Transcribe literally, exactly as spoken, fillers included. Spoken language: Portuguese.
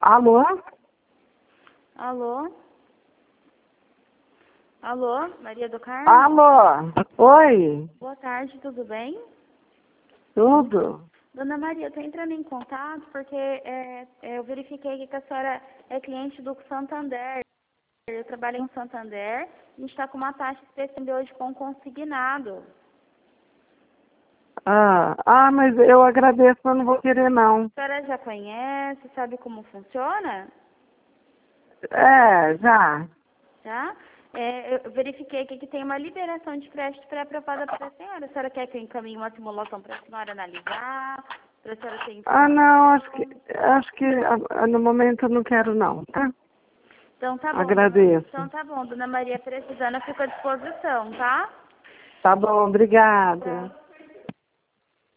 Alô? Alô? Alô, Maria do Carmo? Alô? Oi? Boa tarde, tudo bem? Tudo? Dona Maria, eu estou entrando em contato porque é, é, eu verifiquei que a senhora é cliente do Santander. Eu trabalho em Santander e a gente está com uma taxa especial de hoje com consignado. Ah, ah, mas eu agradeço, mas não vou querer não. A senhora já conhece, sabe como funciona? É, já. Tá? É, eu verifiquei aqui que tem uma liberação de crédito pré-aprovada para a senhora. A senhora quer que eu encaminhe uma simulação para a senhora analisar? Para a senhora ter Ah, informação? não, acho que, acho que ah, no momento eu não quero não, tá? Então tá bom, dona, Agradeço. então tá bom, dona Maria, precisando, eu fico à disposição, tá? Tá bom, obrigada.